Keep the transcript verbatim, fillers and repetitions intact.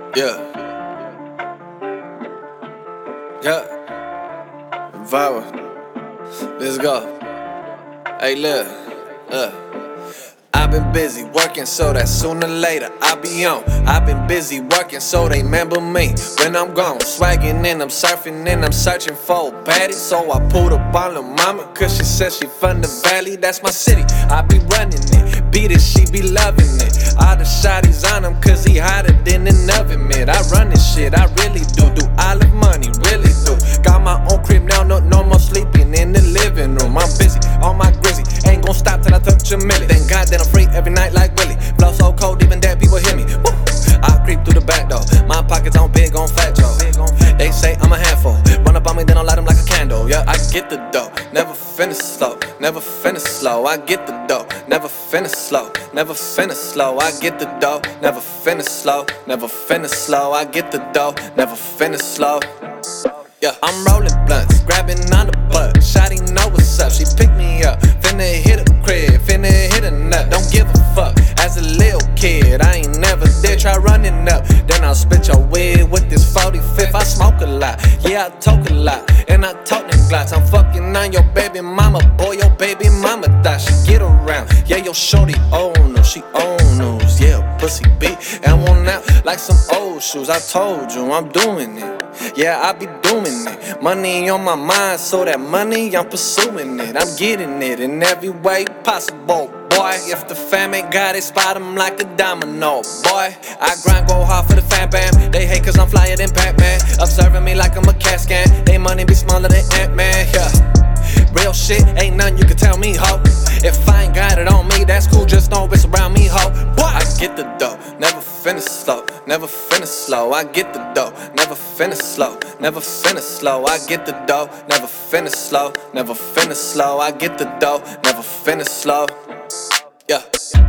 Yeah. Yeah. Viral. Let's go. Hey, look. Look. I've been busy working so that sooner or later I'll be on. I've been busy working so they remember me when I'm gone. Swagging and I'm surfing and I'm searching for a baddie. So I pulled up on her mama cause she said she from the valley. That's my city, I be running it. Beat it, she be loving it. All the shotties on him cause he hotter than an oven mitt. I run this shit, I really do. Do olive money, really do. Got my own crib now, no, no more sleeping in the living room. I'm busy, on my grizzy. Ain't gon' stop till I touch a million. Thank God that I'm free every night like Willie. Flow so cold, even dead people hear me. Woo. I creep through the back door. My pockets on big on fat Joe. They say I'm a handful. Run up on me, then I'll light them like a candle. Yeah, I get the dough. Never finish slow. Never finish slow. I get the dough. Never finish slow. Never finish slow. I get the dough. Never finish slow. Never finish slow. I get the dough. Never finish slow. Yeah, I'm rolling blunts, grabbing on the butt. Shawty know what's up, she picked me up. Finna hit a crib, finna hit a nut. Don't give a fuck. As a little kid, I ain't never did try running up. Then I'll spit your wig with this forty-fifth. I smoke a lot, yeah, I talk a lot, and I talk them glocks. I'm fucking on your baby mama, boy, your baby mama thought she get around. Yeah, your shorty, oh no, she own news. Yeah, pussy beat, and worn out like some old shoes. I told you, I'm doing it. Yeah, I be doing it. Money on my mind, so that money I'm pursuing it. I'm getting it in every way possible, boy. If the fam ain't got it, spot 'em like a domino, boy. I grind, go hard for the fam bam. They hate cause I'm flyer than Batman. Observing me like I'm a cat scan. They money be smaller than Ant-Man, yeah. Real shit, ain't nothing you can tell me, ho. If I ain't got it on me, that's cool, just know it's around me, ho. Boy, I get the dough, never finish slow, never finish slow. I get the dough, never finish slow, never finish slow. I get the dough, never finish slow, never finish slow. I get the dough, never finish slow. Yeah.